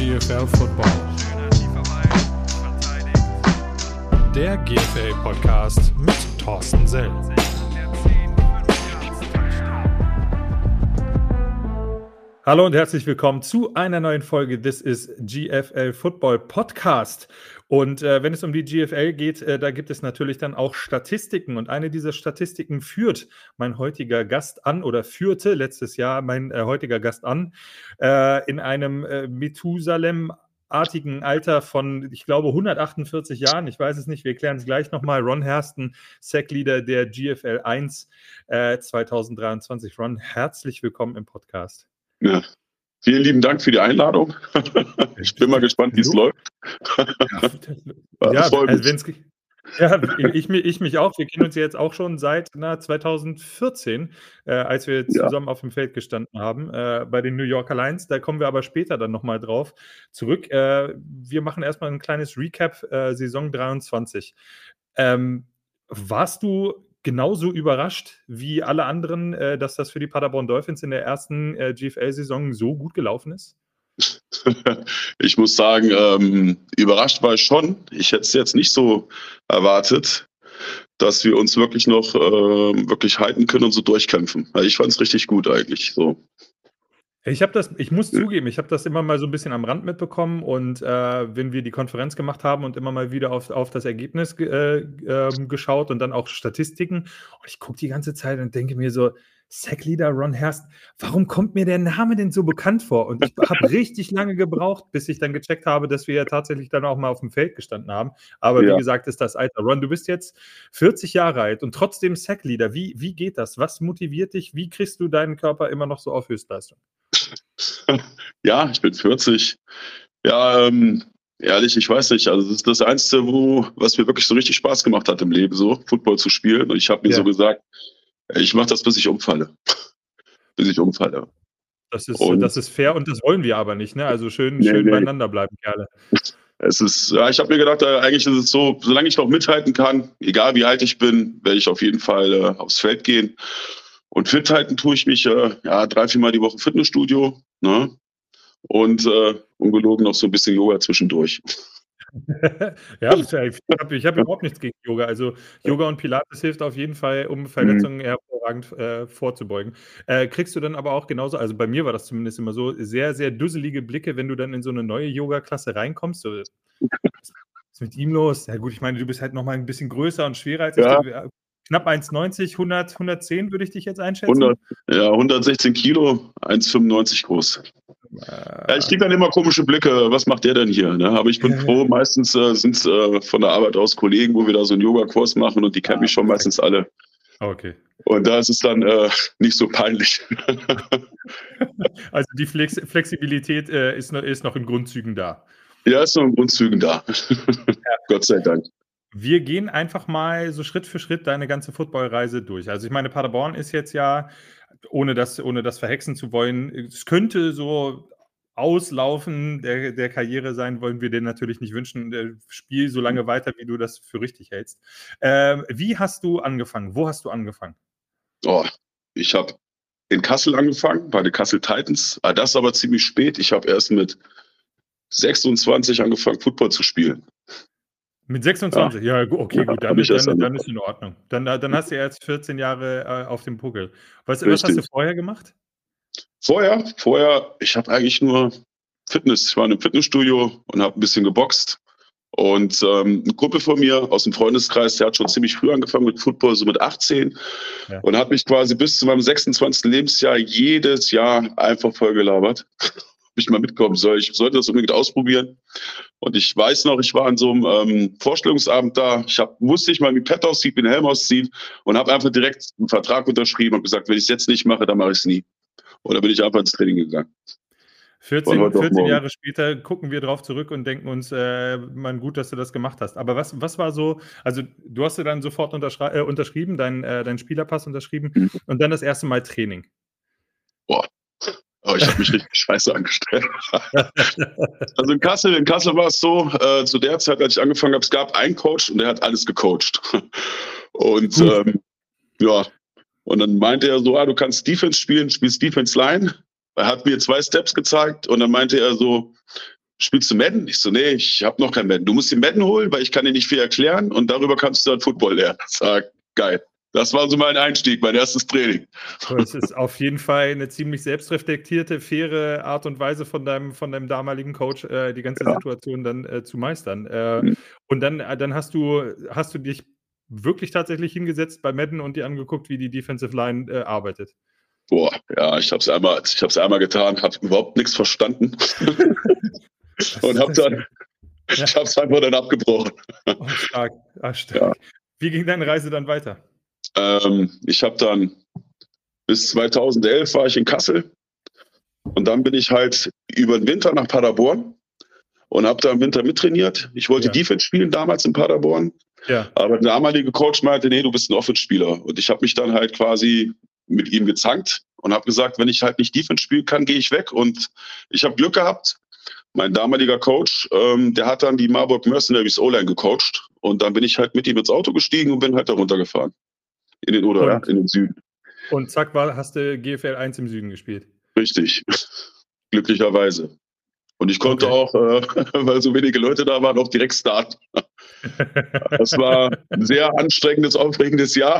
GFL Football. Der GFL Podcast mit Thorsten Sell. Hallo und herzlich willkommen zu einer neuen Folge This is GFL Football Podcast. Und wenn es um die GFL geht, da gibt es natürlich dann auch Statistiken. Und eine dieser Statistiken führt mein heutiger Gast an oder führte letztes Jahr mein heutiger Gast an in einem Methusalem-artigen Alter von, ich glaube, 148 Jahren. Ich weiß es nicht, wir klären es gleich nochmal. Ron Hairston, Sackleader der GFL 1 2023. Ron, herzlich willkommen im Podcast. Ja, vielen lieben Dank für die Einladung. Ich bin mal gespannt, wie es läuft. Ja, also ich mich auch. Wir kennen uns ja jetzt auch schon seit 2014, als wir zusammen auf dem Feld gestanden haben, bei den New Yorker Lions. Da kommen wir aber später dann nochmal drauf zurück. Wir machen erstmal ein kleines Recap, Saison 23. Warst du genauso überrascht wie alle anderen, dass das für die Paderborn Dolphins in der ersten GFL-Saison so gut gelaufen ist? Ich muss sagen, überrascht war ich schon. Ich hätte es jetzt nicht so erwartet, dass wir uns wirklich noch wirklich halten können und so durchkämpfen. Also ich fand es richtig gut eigentlich. So. Ich muss zugeben, ich habe das immer mal so ein bisschen am Rand mitbekommen und wenn wir die Konferenz gemacht haben und immer mal wieder auf das Ergebnis geschaut und dann auch Statistiken, und ich gucke die ganze Zeit und denke mir so, Sackleader Ron Hairston, warum kommt mir der Name denn so bekannt vor? Und ich habe richtig lange gebraucht, bis ich dann gecheckt habe, dass wir ja tatsächlich dann auch mal auf dem Feld gestanden haben. Aber wie gesagt, ist das Alter. Ron, du bist jetzt 40 Jahre alt und trotzdem Sackleader. Wie geht das? Was motiviert dich? Wie kriegst du deinen Körper immer noch so auf Höchstleistung? Ja, ich bin 40. Ja, ehrlich, ich weiß nicht. Also das ist das Einzige, was mir wirklich so richtig Spaß gemacht hat im Leben, so Football zu spielen. Und ich habe mir so gesagt, ich mache das, bis ich umfalle. Bis ich umfalle. Das ist fair und das wollen wir aber nicht, ne? Also schön beieinander bleiben, Kerle. Ich habe mir gedacht, eigentlich ist es so, solange ich noch mithalten kann, egal wie alt ich bin, werde ich auf jeden Fall aufs Feld gehen. Und fit halten tue ich mich 3-4 Mal die Woche im Fitnessstudio, ne? Und ungelogen noch so ein bisschen Yoga zwischendurch. Ja, ich hab überhaupt nichts gegen Yoga. Also Yoga und Pilates hilft auf jeden Fall, um Verletzungen hervorragend vorzubeugen. Kriegst du dann aber auch genauso, also bei mir war das zumindest immer so, sehr, sehr dusselige Blicke, wenn du dann in so eine neue Yoga-Klasse reinkommst. So, was ist mit ihm los? Ja gut, ich meine, du bist halt noch mal ein bisschen größer und schwerer als ich. Knapp 1,90, 110 würde ich dich jetzt einschätzen. 116 Kilo, 1,95 groß. Ich kriege dann immer komische Blicke, was macht der denn hier? Ne? Aber ich bin froh, meistens sind es von der Arbeit aus Kollegen, wo wir da so einen Yoga-Kurs machen und die kennen mich schon meistens alle. Okay. Und da ist es dann nicht so peinlich. Also die Flexibilität ist noch in Grundzügen da. Ja, ist noch in Grundzügen da. Gott sei Dank. Wir gehen einfach mal so Schritt für Schritt deine ganze Footballreise durch. Also ich meine, Paderborn ist jetzt ja, ohne das verhexen zu wollen, es könnte so Auslaufen der Karriere sein, wollen wir dir natürlich nicht wünschen. Spiel so lange weiter, wie du das für richtig hältst. Wie hast du angefangen? Wo hast du angefangen? Ich habe in Kassel angefangen, bei den Kassel Titans. Das aber ziemlich spät. Ich habe erst mit 26 angefangen, Football zu spielen. Mit 26? Ja, okay, gut, dann ist in Ordnung. Dann hast du ja jetzt 14 Jahre auf dem Puckel. Was hast du vorher gemacht? Vorher, ich habe eigentlich nur Fitness. Ich war in einem Fitnessstudio und habe ein bisschen geboxt. Und ein Kumpel von mir aus dem Freundeskreis, der hat schon ziemlich früh angefangen mit Football, so mit 18. Ja. Und hat mich quasi bis zu meinem 26. Lebensjahr jedes Jahr einfach vollgelabert. Ich mal mitkommen soll. Ich sollte das unbedingt ausprobieren. Und ich weiß noch, ich war an so einem Vorstellungsabend da. Wusste nicht mal, wie Pet aussieht, wie ein Helm aussieht. Und habe einfach direkt einen Vertrag unterschrieben und gesagt, wenn ich es jetzt nicht mache, dann mache ich es nie. Und da bin ich einfach ins Training gegangen. 14 Jahre später gucken wir drauf zurück und denken uns, man, gut, dass du das gemacht hast. Aber was war so, also du hast ja dann sofort unterschrieben, deinen Spielerpass unterschrieben und dann das erste Mal Training. Ich habe mich richtig scheiße angestellt. Also in Kassel war es so, zu der Zeit, als ich angefangen habe, es gab einen Coach und der hat alles gecoacht. Und und dann meinte er so, du kannst Defense spielen, spielst Defense Line. Er hat mir 2 Steps gezeigt und dann meinte er so, spielst du Madden? Ich so, nee, ich habe noch kein Madden. Du musst den Madden holen, weil ich kann dir nicht viel erklären und darüber kannst du dann Football lernen. Ich sag, geil. Das war so mein Einstieg, mein erstes Training. Aber es ist auf jeden Fall eine ziemlich selbstreflektierte, faire Art und Weise von deinem damaligen Coach, die ganze Ja. Situation dann zu meistern. Und dann hast du dich wirklich tatsächlich hingesetzt bei Madden und dir angeguckt, wie die Defensive Line arbeitet. Boah, ja, ich habe es einmal getan, habe überhaupt nichts verstanden und ich habe es einfach dann abgebrochen. Oh, stark. Ja. Wie ging deine Reise dann weiter? Ich habe dann bis 2011 war ich in Kassel und dann bin ich halt über den Winter nach Paderborn und habe da im Winter mittrainiert. Ich wollte Defense spielen damals in Paderborn, aber der damalige Coach meinte, nee, du bist ein Offense-Spieler. Und ich habe mich dann halt quasi mit ihm gezankt und habe gesagt, wenn ich halt nicht Defense spielen kann, gehe ich weg. Und ich habe Glück gehabt. Mein damaliger Coach, der hat dann die Marburg Mercenaries O-Line gecoacht. Und dann bin ich halt mit ihm ins Auto gestiegen und bin halt da runtergefahren. In den Süden. Und zack, hast du GFL 1 im Süden gespielt. Richtig. Glücklicherweise. Und ich konnte auch, weil so wenige Leute da waren, auch direkt starten. Das war ein sehr anstrengendes, aufregendes Jahr.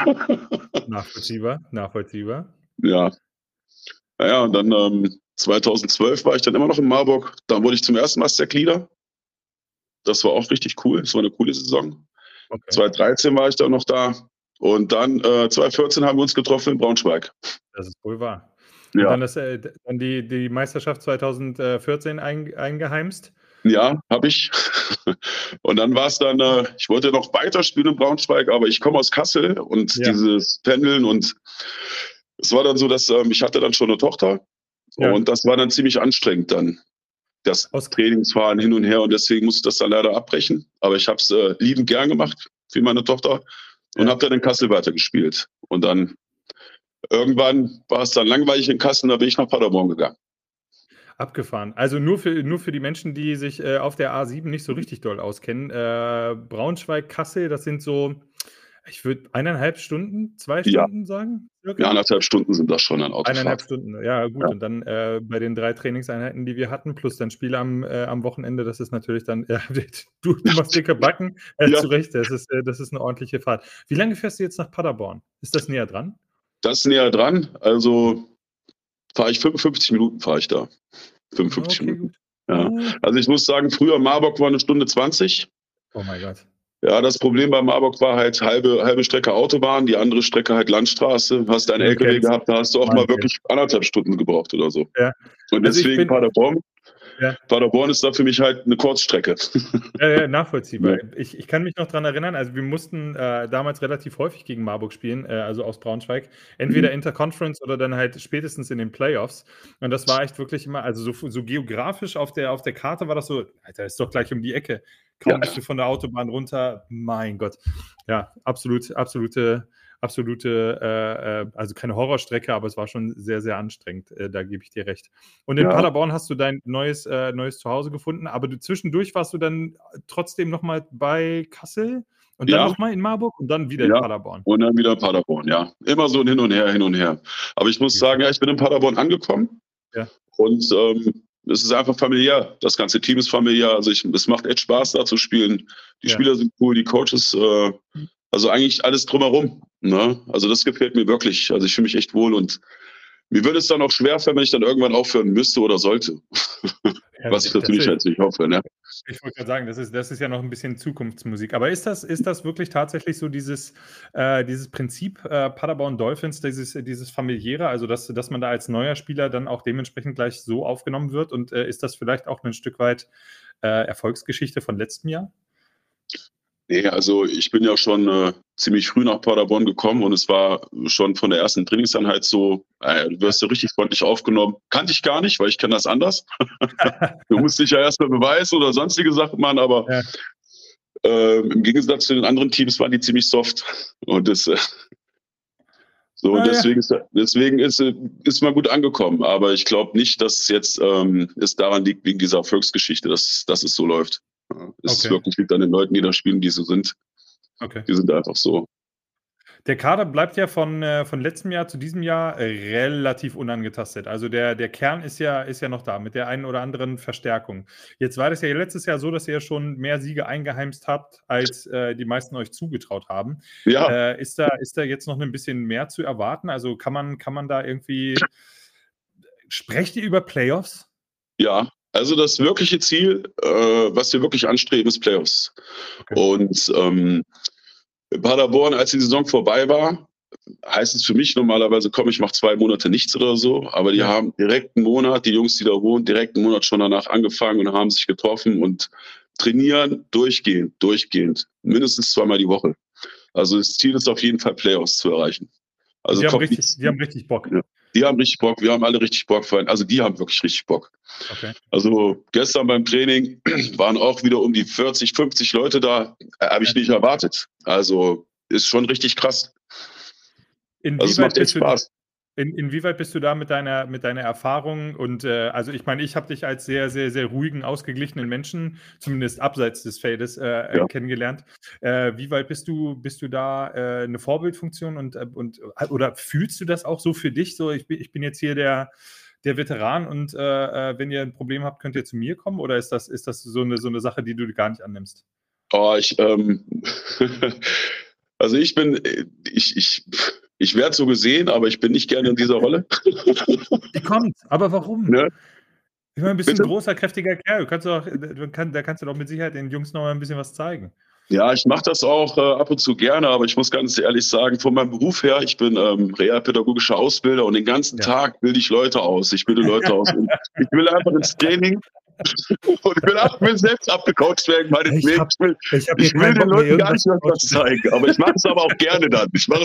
Nachvollziehbar. Ja. Naja, und dann 2012 war ich dann immer noch in Marburg. Da wurde ich zum ersten Mal Stack-Leader. Das war auch richtig cool. Das war eine coole Saison. 2013 war ich dann noch da. Und dann 2014 haben wir uns getroffen in Braunschweig. Das ist wohl wahr. Ja. Und dann die Meisterschaft 2014 eingeheimst? Ja, habe ich. Und dann war es dann, ich wollte noch weiterspielen in Braunschweig, aber ich komme aus Kassel und dieses Pendeln und es war dann so, dass ich hatte dann schon eine Tochter und das war dann ziemlich anstrengend dann. Das Trainingsfahren hin und her und deswegen musste ich das dann leider abbrechen. Aber ich habe es liebend gern gemacht für meine Tochter und habe dann in Kassel weitergespielt. Und dann irgendwann war es dann langweilig in Kassel, da bin ich nach Paderborn gegangen. Abgefahren. Also nur für die Menschen, die sich auf der A7 nicht so richtig doll auskennen. Braunschweig, Kassel, das sind so, ich würde 1,5 Stunden, 2 Stunden sagen? Circa? Ja, 1,5 Stunden sind das schon an Autofahrt. 1,5 Stunden, ja gut. Ja. Und dann bei den 3 Trainingseinheiten, die wir hatten, plus dann Spiele am Wochenende, das ist natürlich dann, du machst dicke Backen. Zu Recht, das ist eine ordentliche Fahrt. Wie lange fährst du jetzt nach Paderborn? Ist das näher dran? Das ist näher dran, also fahre ich 55 Minuten fahre ich da. 55 Minuten. Gut. Ja. Also ich muss sagen, früher Marburg war 1 Stunde 20. Oh mein Gott. Ja, das Problem bei Marburg war halt halbe Strecke Autobahn, die andere Strecke halt Landstraße. Hast einen LKW gehabt, da hast du auch mal wirklich 1,5 Stunden gebraucht oder so. Ja. Und deswegen Paderborn. Ja. Paderborn ist da für mich halt eine Kurzstrecke. Ja, nachvollziehbar. Ja. Ich kann mich noch daran erinnern, also wir mussten damals relativ häufig gegen Marburg spielen, also aus Braunschweig. Entweder Interconference oder dann halt spätestens in den Playoffs. Und das war echt wirklich immer, also so geografisch auf der Karte war das so, Alter, ist doch gleich um die Ecke. Kaum bist du von der Autobahn runter, mein Gott. Ja, absolute, also keine Horrorstrecke, aber es war schon sehr, sehr anstrengend. Da gebe ich dir recht. Und in Paderborn hast du dein neues Zuhause gefunden, aber zwischendurch warst du dann trotzdem nochmal bei Kassel und dann nochmal in Marburg und dann wieder in Paderborn. Und dann wieder in Paderborn, ja. Immer so ein Hin und Her. Aber ich muss sagen, ich bin in Paderborn angekommen. Ja. Und es ist einfach familiär. Das ganze Team ist familiär. Also es macht echt Spaß, da zu spielen. Die Spieler sind cool, die Coaches, also eigentlich alles drumherum. Ne? Also das gefällt mir wirklich. Also ich fühle mich echt wohl und mir würde es dann auch schwerfallen, wenn ich dann irgendwann aufhören müsste oder sollte. Was ich natürlich nicht hoffe. Ne? Ich wollte gerade sagen, das ist ja noch ein bisschen Zukunftsmusik. Aber ist das wirklich tatsächlich so dieses Prinzip Paderborn Dolphins, dieses familiäre, also dass man da als neuer Spieler dann auch dementsprechend gleich so aufgenommen wird? Und ist das vielleicht auch ein Stück weit Erfolgsgeschichte von letztem Jahr? Nee, also ich bin ja schon ziemlich früh nach Paderborn gekommen und es war schon von der ersten Trainingseinheit so, du wirst ja richtig freundlich aufgenommen. Kannte ich gar nicht, weil ich kenne das anders. Du musst dich ja erstmal beweisen oder sonstige Sachen machen, aber im Gegensatz zu den anderen Teams waren die ziemlich soft. Und deswegen ist man gut angekommen. Aber ich glaube nicht, dass jetzt es daran liegt, wegen dieser Erfolgsgeschichte, dass es so läuft. Es ist wirklich liegt an den Leuten, die da spielen, die so sind. Die sind einfach so. Der Kader bleibt ja von letztem Jahr zu diesem Jahr relativ unangetastet. Also der Kern ist ja noch da, mit der einen oder anderen Verstärkung. Jetzt war das ja letztes Jahr so, dass ihr schon mehr Siege eingeheimst habt, als die meisten euch zugetraut haben. Ja, Ist da jetzt noch ein bisschen mehr zu erwarten? Also kann man da irgendwie, sprecht ihr über Playoffs? ja. Also das wirkliche Ziel, was wir wirklich anstreben, ist Playoffs. Okay. Und Paderborn, als die Saison vorbei war, heißt es für mich normalerweise, komm, ich mache 2 Monate nichts oder so, aber die haben direkt einen Monat, die Jungs, die da wohnen, direkt einen Monat schon danach angefangen und haben sich getroffen und trainieren durchgehend, mindestens 2-mal die Woche. Also das Ziel ist auf jeden Fall, Playoffs zu erreichen. Also Die haben kommt nichts. richtig Bock. Ja. Die haben richtig Bock, wir haben alle richtig Bock. Also die haben wirklich richtig Bock. Okay. Also gestern beim Training waren auch wieder um die 40, 50 Leute da. Habe ich nicht erwartet. Also ist schon richtig krass. Also es macht echt Spaß. Inwieweit bist du da mit deiner Erfahrung und also ich meine, ich habe dich als sehr, sehr, sehr ruhigen, ausgeglichenen Menschen, zumindest abseits des Feldes, kennengelernt. Wie weit bist du da eine Vorbildfunktion und oder fühlst du das auch so für dich? So, ich bin jetzt hier der Veteran und wenn ihr ein Problem habt, könnt ihr zu mir kommen, oder ist das so eine Sache, die du gar nicht annimmst? Oh, also ich werde so gesehen, aber ich bin nicht gerne in dieser Rolle. Die kommt, aber warum? Ne? Ich meine, bist du ein großer, kräftiger Kerl. Da kannst du doch mit Sicherheit den Jungs noch mal ein bisschen was zeigen. Ja, ich mache das auch ab und zu gerne, aber ich muss ganz ehrlich sagen, von meinem Beruf her, ich bin realpädagogischer Ausbilder und den ganzen Tag bilde ich Leute aus. Ich bilde Leute aus. Und ich will einfach ins Training und ich will auch mir selbst abgecoacht werden. Ich will den Leuten gar nicht was zeigen, aber ich mache es aber auch gerne dann.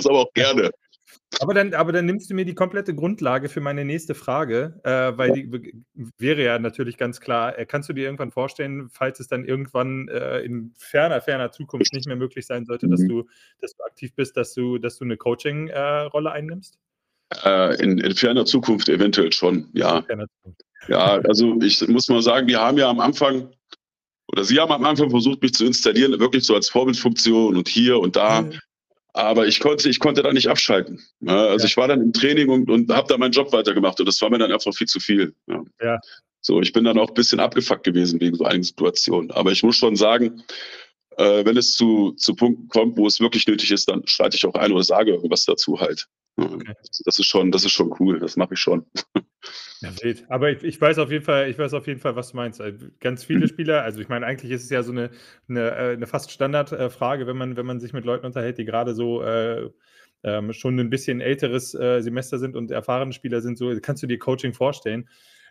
Aber dann nimmst du mir die komplette Grundlage für meine nächste Frage, weil die wäre ja natürlich ganz klar, kannst du dir irgendwann vorstellen, falls es dann irgendwann in ferner Zukunft nicht mehr möglich sein sollte, dass du aktiv bist, dass du eine Coaching-Rolle einnimmst? In ferner Zukunft eventuell schon, ja. Ja, also ich muss mal sagen, Sie haben am Anfang versucht, mich zu installieren, wirklich so als Vorbildfunktion und hier und da. Aber ich konnte da nicht abschalten. Also ich war dann im Training und habe da meinen Job weitergemacht und das war mir dann einfach viel zu viel. Ja. So, ich bin dann auch ein bisschen abgefuckt gewesen wegen so einigen Situationen. Aber ich muss schon sagen, wenn es zu Punkten kommt, wo es wirklich nötig ist, dann schreite ich auch ein oder sage irgendwas dazu halt. Okay. Das ist schon cool, das mache ich schon. Ja, wild. Aber ich weiß auf jeden Fall, was du meinst. Ganz viele Spieler, also ich meine, eigentlich ist es ja so eine fast Standardfrage, wenn man sich mit Leuten unterhält, die gerade so schon ein bisschen älteres Semester sind und erfahrene Spieler sind, so kannst du dir Coaching vorstellen.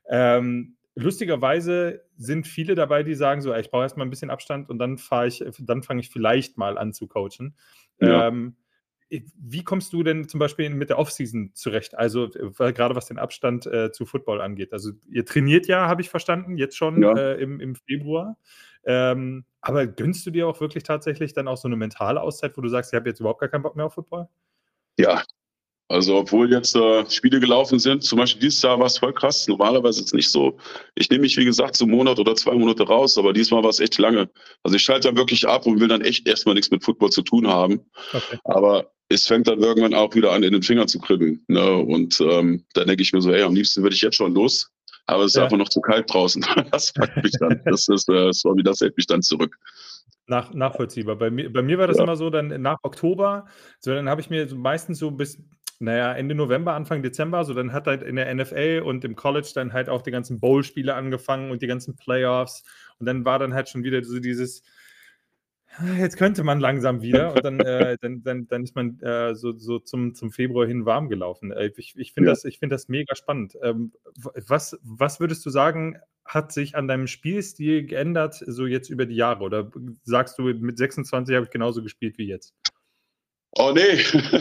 Lustigerweise sind viele dabei, die sagen so, ich brauche erstmal ein bisschen Abstand und dann fange ich vielleicht mal an zu coachen. Ja. Wie kommst du denn zum Beispiel mit der Offseason zurecht? Also gerade was den Abstand zu Football angeht. Also ihr trainiert ja, habe ich verstanden, jetzt schon im Februar. Aber gönnst du dir auch wirklich tatsächlich dann auch so eine mentale Auszeit, wo du sagst, ich habe jetzt überhaupt gar keinen Bock mehr auf Football? Ja, also obwohl jetzt Spiele gelaufen sind, zum Beispiel dieses Jahr war es voll krass. Normalerweise ist es nicht so. Ich nehme mich, wie gesagt, so einen Monat oder 2 Monate raus, aber diesmal war es echt lange. Also ich schalte dann wirklich ab und will dann echt erstmal nichts mit Football zu tun haben. Okay. Aber es fängt dann irgendwann auch wieder an, in den Fingern zu kribbeln. Ne? Und dann denke ich mir so, am liebsten würde ich jetzt schon los. Aber es ist einfach noch zu kalt draußen. Das packt mich dann. Das hält mich dann zurück. Nachvollziehbar. Bei mir war das immer so, dann nach Oktober, so dann habe ich mir meistens so bis Ende November, Anfang Dezember, so dann hat halt in der NFL und im College dann halt auch die ganzen Bowl-Spiele angefangen und die ganzen Playoffs und dann war dann halt schon wieder so dieses, jetzt könnte man langsam wieder und dann ist man so zum Februar hin warm gelaufen. Ich finde das mega spannend. Was würdest du sagen, hat sich an deinem Spielstil geändert, so jetzt über die Jahre? Oder sagst du, mit 26 habe ich genauso gespielt wie jetzt? Oh, nee.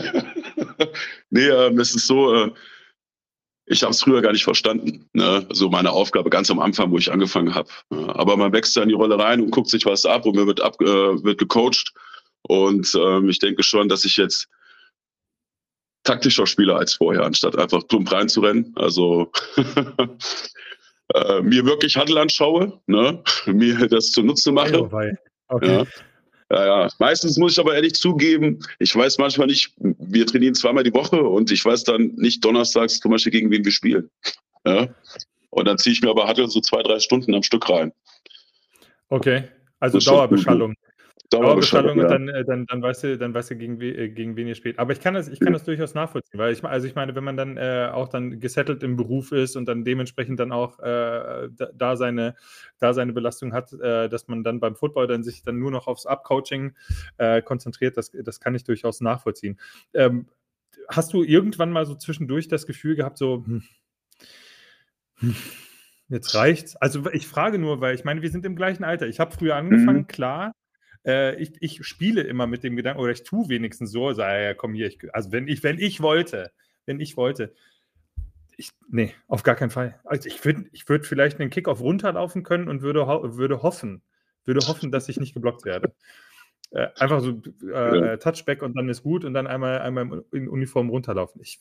Nee, es ist so, ich habe es früher gar nicht verstanden. Ne? So meine Aufgabe ganz am Anfang, wo ich angefangen habe. Aber man wächst da in die Rolle rein und guckt sich was ab und mir wird gecoacht. Und ich denke schon, dass ich jetzt taktischer spiele als vorher, anstatt einfach plump reinzurennen. Also mir wirklich Huddle anschaue, ne? Mir das zunutze mache. Okay. Ja. Ja. Meistens muss ich aber ehrlich zugeben, ich weiß manchmal nicht, wir trainieren zweimal die Woche und ich weiß dann nicht donnerstags zum Beispiel, gegen wen wir spielen. Ja? Und dann ziehe ich mir aber Huddle so 2-3 Stunden am Stück rein. Okay, also Das ist schon gut, ne? Dauerbeschallung. Dauerbeschallung, Und ja. dann weißt du, gegen wen ihr spielt. Aber ich kann das durchaus nachvollziehen, weil ich meine, wenn man dann auch dann gesettelt im Beruf ist und dann dementsprechend dann auch da seine Belastung hat, dass man dann beim Football dann sich dann nur noch aufs Up-Coaching konzentriert, das kann ich durchaus nachvollziehen. Hast du irgendwann mal so zwischendurch das Gefühl gehabt, so, jetzt reicht's? Also ich frage nur, weil ich meine, wir sind im gleichen Alter. Ich habe früher angefangen, klar. Ich spiele immer mit dem Gedanken, oder ich tue wenigstens so, ja, komm hier, also wenn ich wollte, nee, auf gar keinen Fall. Also ich würd vielleicht einen Kickoff runterlaufen können und würde hoffen, dass ich nicht geblockt werde. Einfach so Touchback und dann ist gut und dann einmal in Uniform runterlaufen. Ich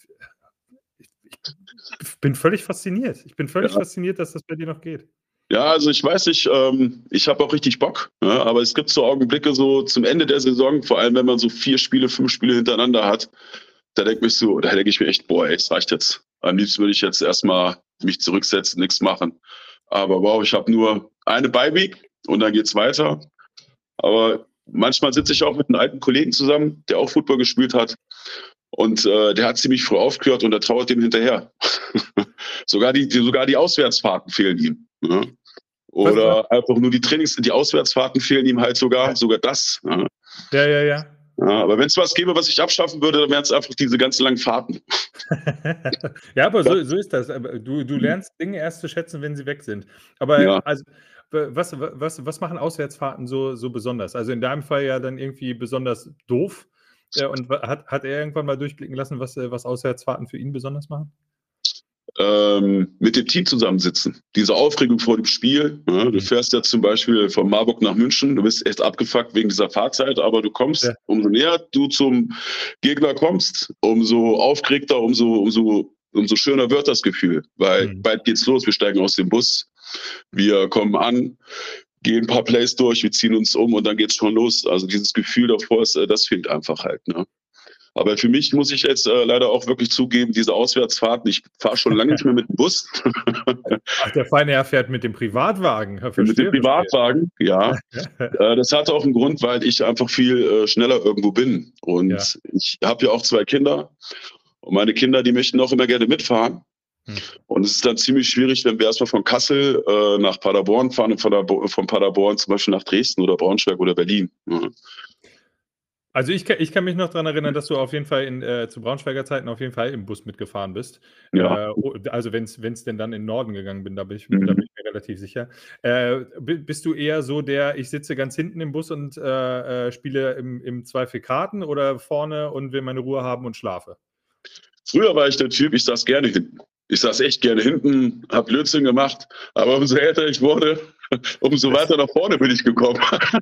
bin völlig fasziniert. Fasziniert, dass das bei dir noch geht. Ja, also ich weiß nicht, ich habe auch richtig Bock, ja, aber es gibt so Augenblicke so zum Ende der Saison, vor allem wenn man so 5 Spiele hintereinander hat, da denke ich mir echt, boah, ey, es reicht jetzt. Am liebsten würde ich jetzt erstmal mich zurücksetzen, nichts machen. Aber wow, ich habe nur eine Bye-Week und dann geht's weiter. Aber manchmal sitze ich auch mit einem alten Kollegen zusammen, der auch Football gespielt hat. Und der hat ziemlich früh aufgehört und der trauert dem hinterher. sogar die Auswärtsfahrten fehlen ihm. Ja? Oder einfach nur die Auswärtsfahrten fehlen ihm halt sogar das. Ja. Ja. Aber wenn es was gäbe, was ich abschaffen würde, dann wären es einfach diese ganz langen Fahrten. Ja, aber so ist das. Du lernst Dinge erst zu schätzen, wenn sie weg sind. Aber Ja. also, was machen Auswärtsfahrten so besonders? Also in deinem Fall ja dann irgendwie besonders doof. Und hat er irgendwann mal durchblicken lassen, was Auswärtsfahrten für ihn besonders machen? Mit dem Team zusammensitzen. Diese Aufregung vor dem Spiel. Ja, du fährst ja zum Beispiel von Marburg nach München, du bist echt abgefuckt wegen dieser Fahrzeit, aber du kommst, umso näher du zum Gegner kommst, umso aufgeregter, umso schöner wird das Gefühl. Weil bald geht's los, wir steigen aus dem Bus, wir kommen an, gehen ein paar Plays durch, wir ziehen uns um und dann geht's schon los. Also dieses Gefühl davor, das fehlt einfach halt. Ne? Aber für mich muss ich jetzt leider auch wirklich zugeben, diese Auswärtsfahrten, ich fahre schon lange nicht mehr mit dem Bus. Ach, der feine Herr fährt mit dem Privatwagen. Mit dem Privatwagen, ja. Das hat auch einen Grund, weil ich einfach viel schneller irgendwo bin. Und ich habe ja auch 2 Kinder. Und meine Kinder, die möchten auch immer gerne mitfahren. Und es ist dann ziemlich schwierig, wenn wir erstmal von Kassel nach Paderborn fahren und von Paderborn zum Beispiel nach Dresden oder Braunschweig oder Berlin. Ja. Also ich kann mich noch daran erinnern, dass du auf jeden Fall zu Braunschweiger Zeiten auf jeden Fall im Bus mitgefahren bist. Ja. Also wenn es denn dann in den Norden gegangen bin, da bin ich mir relativ sicher. Bist du eher so ich sitze ganz hinten im Bus und spiele im Zweifel Karten oder vorne und will meine Ruhe haben und schlafe? Früher war ich der Typ, ich saß gerne hinten. Ich saß echt gerne hinten, hab Blödsinn gemacht, aber umso älter ich wurde, umso weiter nach vorne bin ich gekommen.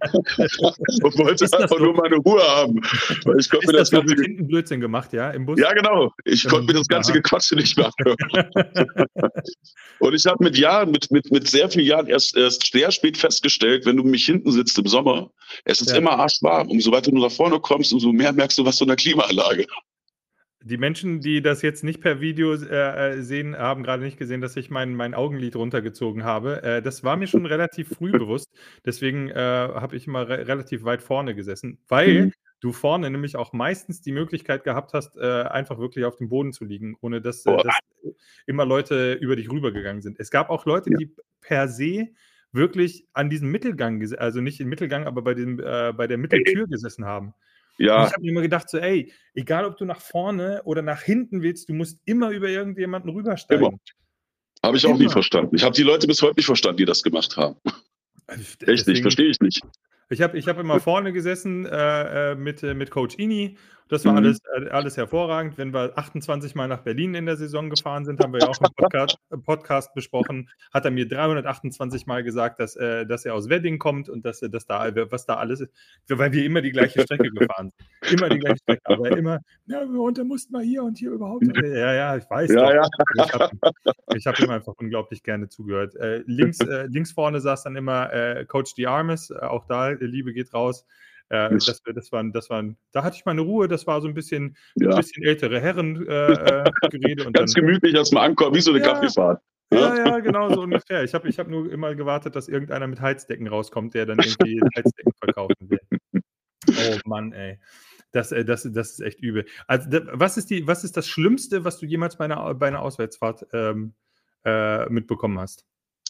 Und wollte einfach nur meine Ruhe haben. Weil ich konnte mir das ganze hinten Blödsinn gemacht, ja, im Bus? Ja, genau. Ich konnte mir das ganze Gequatsche nicht mehr anhören. Und ich habe mit sehr vielen Jahren erst sehr spät festgestellt, wenn du mich hinten sitzt im Sommer, es ist immer arschwarm. Umso weiter du nach vorne kommst, umso mehr merkst du was von der Klimaanlage. Die Menschen, die das jetzt nicht per Video sehen, haben gerade nicht gesehen, dass ich mein Augenlid runtergezogen habe. Das war mir schon relativ früh bewusst. Deswegen habe ich immer relativ weit vorne gesessen, weil du vorne nämlich auch meistens die Möglichkeit gehabt hast, einfach wirklich auf dem Boden zu liegen, ohne dass immer Leute über dich rübergegangen sind. Es gab auch Leute, die per se wirklich an diesem Mittelgang, also nicht im Mittelgang, aber bei der Mitteltür gesessen haben. Ja. Und ich habe mir immer gedacht, so, ey, egal ob du nach vorne oder nach hinten willst, du musst immer über irgendjemanden rübersteigen. Immer. Habe ich auch nie verstanden. Ich habe die Leute bis heute nicht verstanden, die das gemacht haben. Echt nicht, verstehe ich nicht. Ich hab immer vorne gesessen mit Coach Ini. Das war alles hervorragend. Wenn wir 28 Mal nach Berlin in der Saison gefahren sind, haben wir ja auch im Podcast besprochen, hat er mir 328 Mal gesagt, dass er aus Wedding kommt und was da alles ist, weil wir immer die gleiche Strecke gefahren sind. Immer die gleiche Strecke, aber immer, ja, und dann mussten wir hier und hier überhaupt. Ja, ich weiß doch. Ja. Ich habe ihm einfach unglaublich gerne zugehört. Links vorne saß dann immer Coach Diarmes, auch da, Liebe geht raus. Da hatte ich meine Ruhe, das war so ein bisschen Ja, ältere Herren Gerede und ganz dann gemütlich, dass man ankommt, wie so eine ja, Kaffeefahrt. ja, Ja? ja, genau so ungefähr. Ich habe nur immer gewartet, dass irgendeiner mit Heizdecken rauskommt, der dann irgendwie Heizdecken verkaufen will. Oh Mann, ey. Das ist echt übel. Also, was ist das Schlimmste, was du jemals bei 'ner Auswärtsfahrt, mitbekommen hast?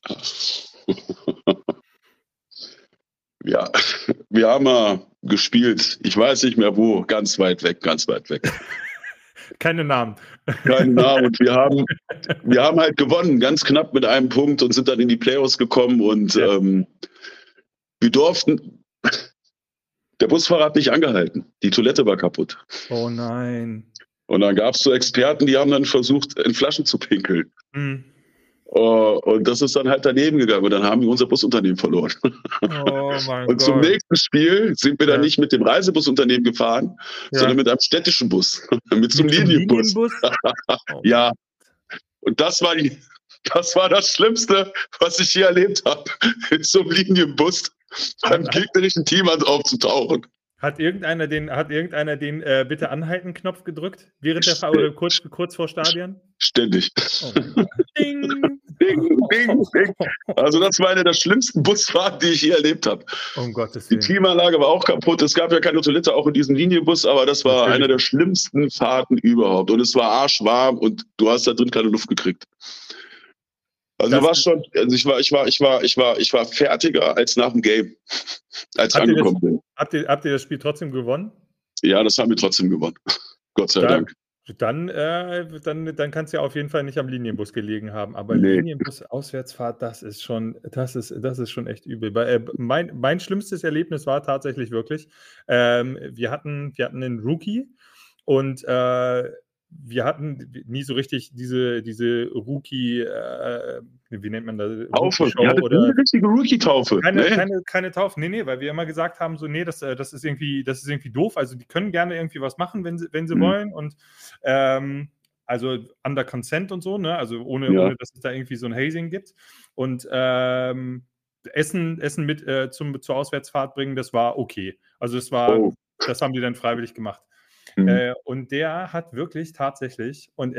Ja, wir haben mal gespielt, ich weiß nicht mehr wo, ganz weit weg, ganz weit weg. Keine Namen. Keinen Namen. Und wir haben halt gewonnen, ganz knapp mit einem Punkt und sind dann in die Playoffs gekommen und Ja. wir durften, der Busfahrer hat nicht angehalten. Die Toilette war kaputt. Oh nein. Und dann gab es so Experten, die haben dann versucht, in Flaschen zu pinkeln. Mhm. Und das ist dann halt daneben gegangen und dann haben wir unser Busunternehmen verloren. Oh mein Und zum Gott. nächsten Spiel sind wir dann Ja. nicht mit dem Reisebusunternehmen gefahren, sondern Ja. mit einem städtischen Bus, mit so einem Mit so 'nem Linienbus. Linienbus? Oh Mann. Ja, und das war das Schlimmste, was ich je erlebt habe, in so einem Linienbus beim gegnerischen Team aufzutauchen. Hat irgendeiner den Bitte anhalten-Knopf gedrückt während der Fahrt oder kurz vor Stadion? Ständig. Oh mein Gott. Ding. Ding, ding, ding. Also das war eine der schlimmsten Busfahrten, die ich je erlebt habe. Um Gottes Die Willen. Klimaanlage war auch kaputt. Es gab ja keine Toilette, auch in diesem Linienbus, aber das war Natürlich. eine der schlimmsten Fahrten überhaupt. Und es war arschwarm und du hast da drin keine Luft gekriegt. Also Das du warst schon, also ich war fertiger als nach dem Game, als ich Habt ihr das angekommen bin. habt ihr das Spiel trotzdem gewonnen? Ja, das haben wir trotzdem gewonnen. Gott sei Dann Dank. dann kann's ja auf jeden Fall nicht am Linienbus gelegen haben. Aber Nee. Linienbus, Auswärtsfahrt, das ist schon echt übel. Mein schlimmstes Erlebnis war tatsächlich wirklich, wir hatten 'nen Rookie und, wir hatten nie so richtig diese Rookie, wie nennt man das? Taufe. Rookie-Show Ihr hattet nie oder eine richtige Rookie-Taufe. keine Taufe. Ne, weil wir immer gesagt haben, so: „Nee, das ist irgendwie doof.“ Also, die können gerne irgendwie was machen, wenn sie wollen und, also, under consent und so, ne? Also, ohne dass es da irgendwie so 'n Hazing gibt. Und, Essen mit, zur Auswärtsfahrt bringen, das war okay. Also, Oh. das haben die dann freiwillig gemacht. Mhm. Und der hat wirklich tatsächlich und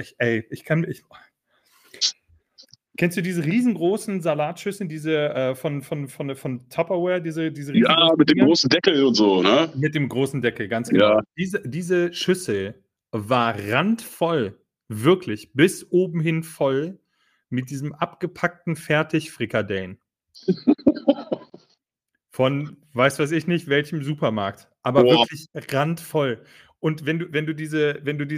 kennst du diese riesengroßen Salatschüsseln, diese, von Tupperware, diese Ja, riesengroßen mit dem Dinger? großen Deckel und so, ne? Mit dem großen Deckel, ganz genau. Ja. Diese Schüssel war randvoll, wirklich bis oben hin voll mit diesem abgepackten Fertigfrikadellen von weiß weiß ich nicht welchem Supermarkt, aber Boah. wirklich randvoll. Und wenn du diese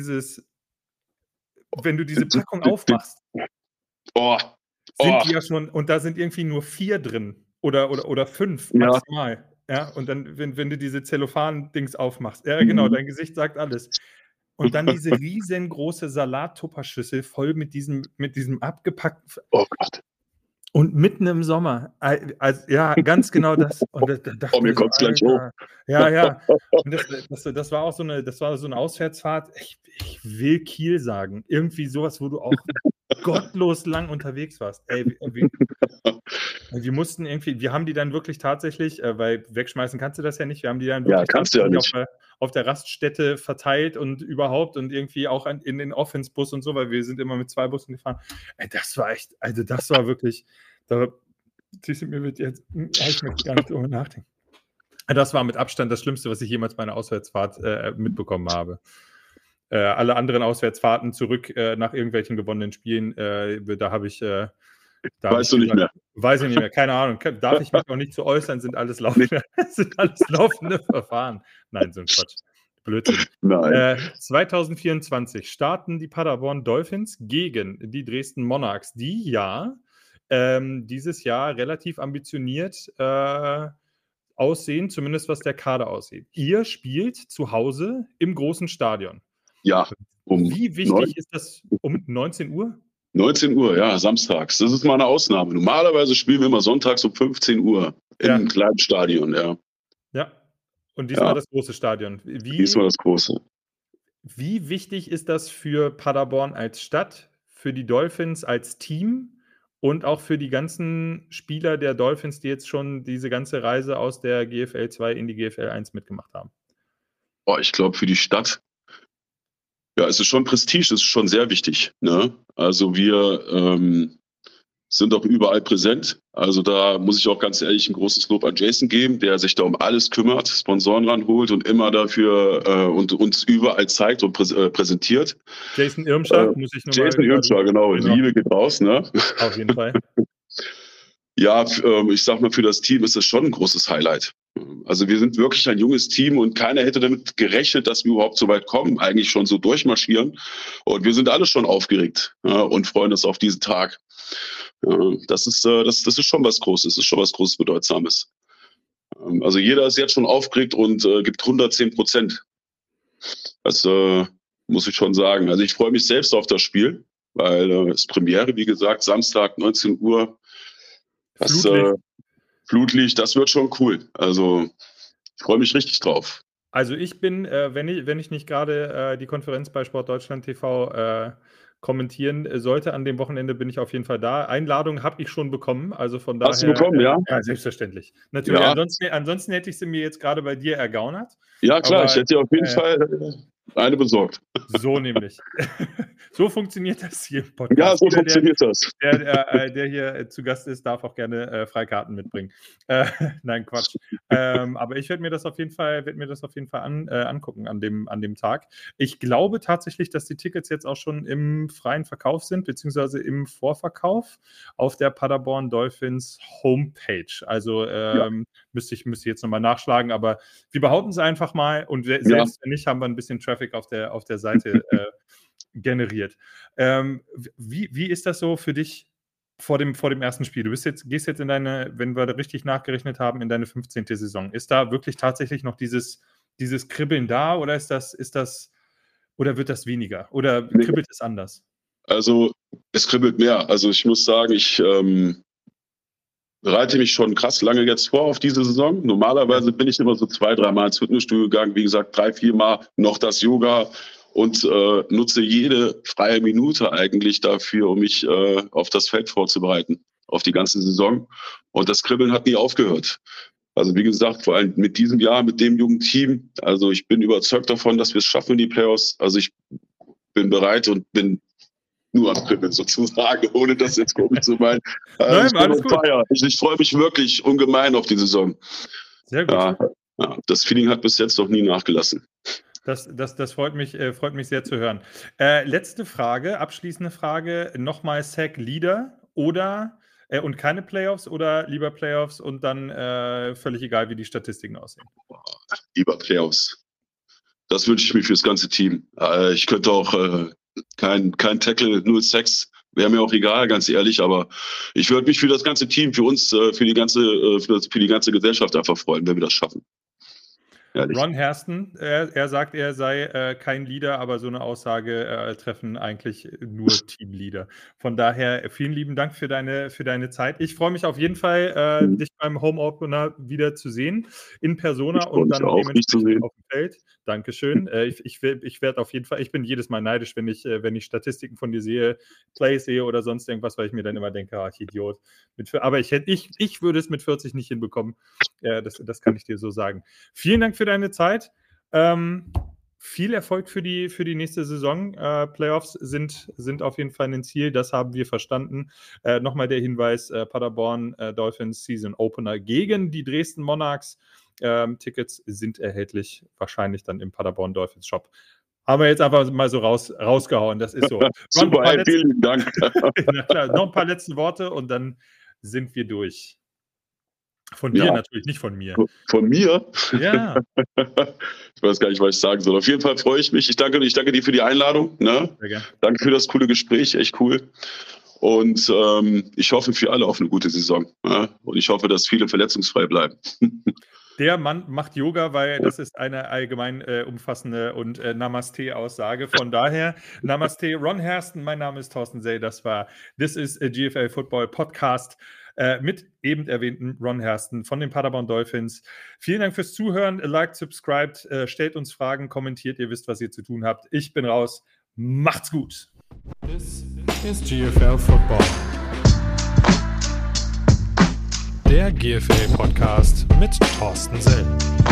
Packung aufmachst, Oh. sind Oh. die ja schon und da sind irgendwie nur 4 drin oder 5 Ja. maximal. Ja, und dann, wenn du diese Zellophan-Dings aufmachst, ja genau, dein Gesicht sagt alles. Und dann diese riesengroße Salat-Tupperschüssel voll mit diesem abgepackten Oh Gott. und mitten im Sommer. Ja, ganz genau das. Und da dachte Oh, mir ich so: kommt's gleich hoch. „Alter.“ Ja, ja. Und das war auch so 'ne Auswärtsfahrt. Ich will Kiel sagen. Irgendwie so was, wo du auch gottlos lang unterwegs warst. Ey, wir haben die dann wirklich tatsächlich, weil wegschmeißen kannst du das ja nicht, wir haben die dann Ja, wirklich kannst du ja tatsächlich nicht. auf der Raststätte verteilt und überhaupt und irgendwie auch in den Offensbus und so, weil wir sind immer mit 2 Bussen gefahren. Ey, das war wirklich, da mir wird jetzt ich möchte gar nicht drüber nachdenken. Das war mit Abstand das Schlimmste, was ich jemals bei einer Auswärtsfahrt, mitbekommen habe. Alle anderen Auswärtsfahrten zurück, nach irgendwelchen gewonnenen Spielen, da habe ich Weißt du nicht gesagt mehr. weiß ich nicht mehr, keine Ahnung. Darf ich mich auch nicht zu äußern, sind alles laufende Verfahren. Nein, so 'n Quatsch. Blödsinn. Nein. 2024 starten die Paderborn Dolphins gegen die Dresden Monarchs, die dieses Jahr relativ ambitioniert, aussehen, zumindest was der Kader aussieht. Ihr spielt zu Hause im großen Stadion. Ja, um Wie wichtig ist das um 19:00? 19 Uhr, ja, samstags. Das ist mal eine Ausnahme. Normalerweise spielen wir immer sonntags um 15 Uhr Ja. im kleinen Stadion, ja. Ja. Und diesmal Ja. das große Stadion. Diesmal das große. Wie wichtig ist das für Paderborn als Stadt, für die Dolphins als Team und auch für die ganzen Spieler der Dolphins, die jetzt schon diese ganze Reise aus der GFL 2 in die GFL 1 mitgemacht haben? Ich glaube, für die Stadt, ja, es ist schon Prestige, es ist schon sehr wichtig. Ne? Also wir sind auch überall präsent. Also da muss ich auch ganz ehrlich ein großes Lob an Jason geben, der sich da um alles kümmert, Sponsoren ranholt und immer dafür und uns überall zeigt und präsentiert. Jason Irmscher, muss ich nochmal. Jason Irmscher, genau. Liebe geht raus, ne? Auf jeden Fall. Ja, ich sag mal, für das Team ist das schon ein großes Highlight. Also wir sind wirklich ein junges Team und keiner hätte damit gerechnet, dass wir überhaupt so weit kommen, eigentlich schon so durchmarschieren. Und wir sind alle schon aufgeregt, ja, und freuen uns auf diesen Tag. Das ist schon was Großes, das ist schon was Großes, Bedeutsames. Also jeder ist jetzt schon aufgeregt und gibt 110%. Das muss ich schon sagen. Also ich freue mich selbst auf das Spiel, weil es ist Premiere, wie gesagt, Samstag, 19 Uhr. Flutlicht, das wird schon cool. Also ich freue mich richtig drauf. Also ich bin, wenn ich nicht gerade die Konferenz bei Sport Deutschland TV kommentieren sollte, an dem Wochenende bin ich auf jeden Fall da. Einladung habe ich schon bekommen, also von daher. Hast du bekommen, ja? Ja, selbstverständlich. Natürlich, ja. Ansonsten hätte ich sie mir jetzt gerade bei dir ergaunert. Ja, klar, aber ich hätte dir auf jeden Fall eine besorgt. So nämlich. So funktioniert das hier im Podcast. Ja, so funktioniert das. Der hier zu Gast ist, darf auch gerne Freikarten mitbringen. Nein, Quatsch. Aber ich werde mir das auf jeden Fall angucken an dem Tag. Ich glaube tatsächlich, dass die Tickets jetzt auch schon im freien Verkauf sind, beziehungsweise im Vorverkauf auf der Paderborn Dolphins Homepage. Also müsste ich jetzt nochmal nachschlagen, aber wir behaupten es einfach mal und selbst wenn nicht, haben wir ein bisschen Traffic auf der Seite generiert. Wie ist das so für dich vor dem ersten Spiel? Du gehst jetzt in deine, wenn wir richtig nachgerechnet haben, in deine 15. Saison. Ist da wirklich tatsächlich noch dieses Kribbeln da oder oder wird das weniger? Oder kribbelt es anders? Also es kribbelt mehr. Also ich muss sagen, ich bereite mich schon krass lange jetzt vor auf diese Saison. Normalerweise bin ich immer so 2-3 Mal ins Fitnessstudio gegangen, wie gesagt 3-4 Mal noch das Yoga und nutze jede freie Minute eigentlich dafür, um mich auf das Feld vorzubereiten, auf die ganze Saison. Und das Kribbeln hat nie aufgehört. Also wie gesagt, vor allem mit diesem Jahr, mit dem jungen Team, also ich bin überzeugt davon, dass wir es schaffen in die Playoffs. Also ich bin bereit und bin nur am Kribbeln sozusagen, ohne das jetzt komisch zu meinen. Nein, alles gut. Ich freue mich wirklich ungemein auf die Saison. Sehr gut. Ja, das Feeling hat bis jetzt noch nie nachgelassen. Das freut mich sehr zu hören. Letzte Frage, abschließende Frage. Nochmal Sack Leader oder und keine Playoffs oder lieber Playoffs und dann völlig egal, wie die Statistiken aussehen? Lieber Playoffs. Das wünsche ich mir fürs ganze Team. Ich könnte auch kein Tackle, 0 Sacks, wäre mir auch egal, ganz ehrlich, aber ich würde mich für das ganze Team, für uns, für die ganze Gesellschaft einfach freuen, wenn wir das schaffen. Ehrlich. Ron Hairston, er sagt, er sei kein Leader, aber so eine Aussage treffen eigentlich nur Teamleader. Von daher vielen lieben Dank für deine Zeit. Ich freue mich auf jeden Fall, dich beim Home Opener wieder zu sehen, in Persona und dann auch dementsprechend auf dem Feld. Dankeschön. Ich werde auf jeden Fall, ich bin jedes Mal neidisch, wenn ich Statistiken von dir sehe, Plays sehe oder sonst irgendwas, weil ich mir dann immer denke, ach Idiot. Aber ich würde es mit 40 nicht hinbekommen. Das kann ich dir so sagen. Vielen Dank für deine Zeit. Viel Erfolg für die nächste Saison. Playoffs sind auf jeden Fall ein Ziel, das haben wir verstanden. Nochmal der Hinweis, Paderborn Dolphins Season Opener gegen die Dresden Monarchs. Tickets sind erhältlich, wahrscheinlich dann im Paderborn Dolphins Shop. Haben wir jetzt einfach mal so rausgehauen, das ist so. Super, vielen Dank. Na klar, noch ein paar letzte Worte und dann sind wir durch. Von dir natürlich, nicht von mir. Von mir? Ja. Ich weiß gar nicht, was ich sagen soll. Auf jeden Fall freue ich mich. Ich danke dir für die Einladung. Ne? Sehr gerne. Danke für das coole Gespräch, echt cool. Und ich hoffe für alle auf eine gute Saison. Ne? Und ich hoffe, dass viele verletzungsfrei bleiben. Der Mann macht Yoga, weil das ist eine allgemein umfassende und Namaste-Aussage. Von daher, Namaste, Ron Hairston, mein Name ist Thorsten Sey, das war This is a GFL Football Podcast mit eben erwähnten Ron Hairston von den Paderborn Dolphins. Vielen Dank fürs Zuhören, liked, subscribed, stellt uns Fragen, kommentiert, ihr wisst, was ihr zu tun habt. Ich bin raus, macht's gut. This is GFL Football. Der GFL-Podcast mit Thorsten Sell.